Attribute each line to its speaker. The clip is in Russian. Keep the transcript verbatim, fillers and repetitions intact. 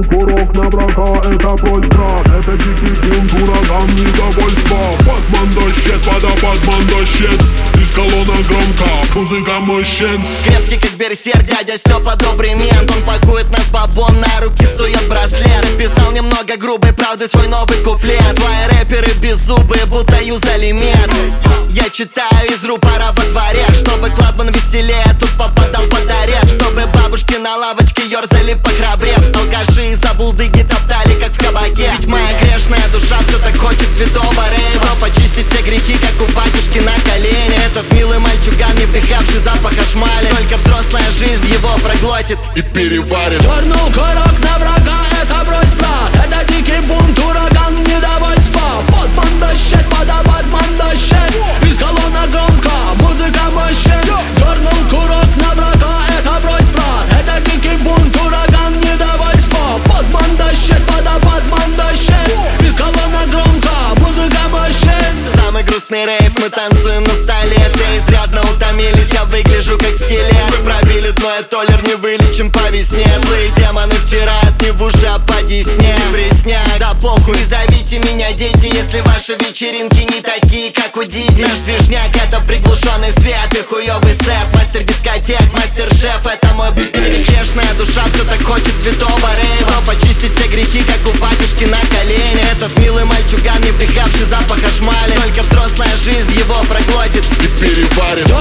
Speaker 1: Дернул курок на врага, это просьба. Это дикий бунт, ураган недовольства. Батман дощет, водопад ман дощет. Из колонна громко, музыка мужчин.
Speaker 2: Крепкий как берсерк, дядя Степа добрый мент. Он пакует нас бабон, на руки сует браслет. Писал немного грубой правды свой новый куплет. Твои рэперы беззубые, будто юзалимент. Я читаю из рупора во дворе, чтобы Кладман веселее тут попадал под арест. Чтобы бабушки на лавочке ерзали похрабрев. Алкаши и забулдыги топтали, как в кабаке. Ведь моя грешная душа все так хочет святого рейва. Почистить все грехи, как у батюшки на колени. Этот милый мальчуган, не вдыхавший запах шмали. Только взрослая жизнь его проглотит и переварит.
Speaker 3: Дернул курок на врага, это просьба. Это дикий бунт, ураган недовольства. Батман дощет, водопад ман дощет. Из колонна громко, музыка мощен. Дернул курок на врага, это просьба. Это дикий бунт, ураган недовольства. Батман дощет, водопад ман дощет. Из колонна громко, музыка мощен.
Speaker 2: Самый грустный рейв, мы танцуем на столе. Все изрядно утомились, я выгляжу как скелет. Вы пробили дно, толер не вылечим по весне. Злые демоны втирают не в уши, а по десне. Пресняк, да похуй, и зовите меня дети, если ваши вечеринки не такие, как у Диди. Наш движняк — это приглушенный свет и хуёвый сет. Мастер дискотек, мастер-шеф — это мой б***ь. Грешная душа все так хочет святого рейва. Почистить все грехи, как у батюшки на колени. Этот милый мальчуган, не вдыхавший запаха шмали. Только взрослая жизнь его проглотит и переварит.